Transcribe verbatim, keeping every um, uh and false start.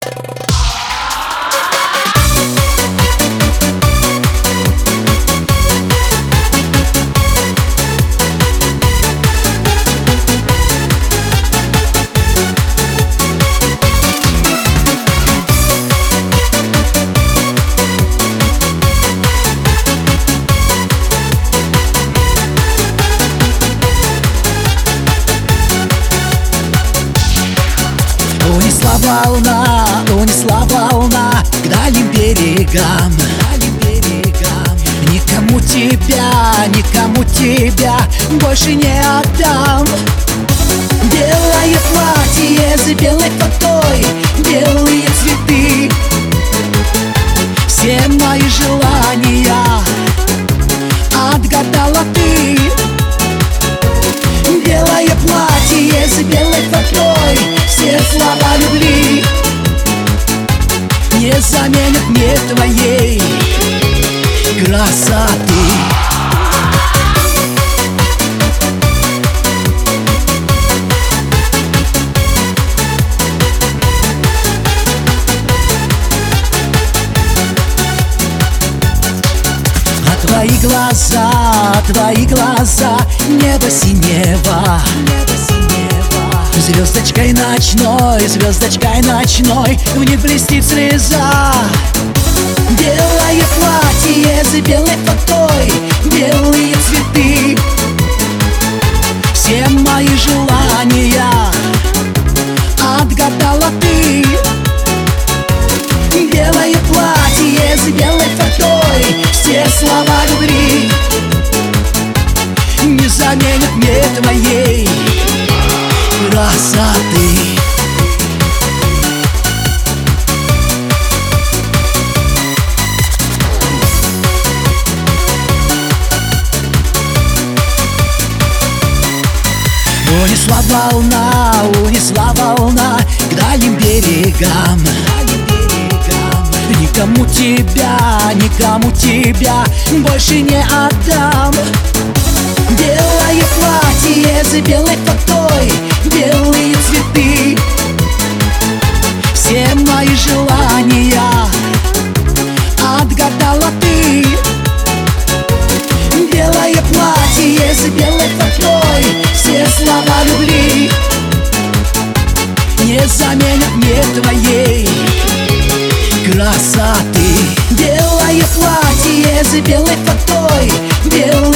Унесла волна, унесла волна к дальним берегам, дальним берегам. Никому тебя, никому тебя больше не отдам. Белое платье с белой фатой, белые цветы, все мои желания отгадала ты. Белое платье с белой фатой, все слова любви не заменят мне твоей красоты. А твои глаза, твои глаза, небо синего, небо синего. Звездочкой ночной, звездочкой ночной в них блестит слеза. Белое платье с белой фатой, белые цветы, все мои желания отгадала ты. Белое платье с белой фатой, все слова любви не заменят мне твоей красоты. Унесла волна, унесла волна к дальним берегам, дальним берегам. Никому тебя, никому тебя больше не отдам. Белое платье с белой фатой, белые цветы, все мои желания отгадала ты. Белое платье с белой фатой, все слова любви не заменят мне твоей красоты. Белое платье с белой фатой, белые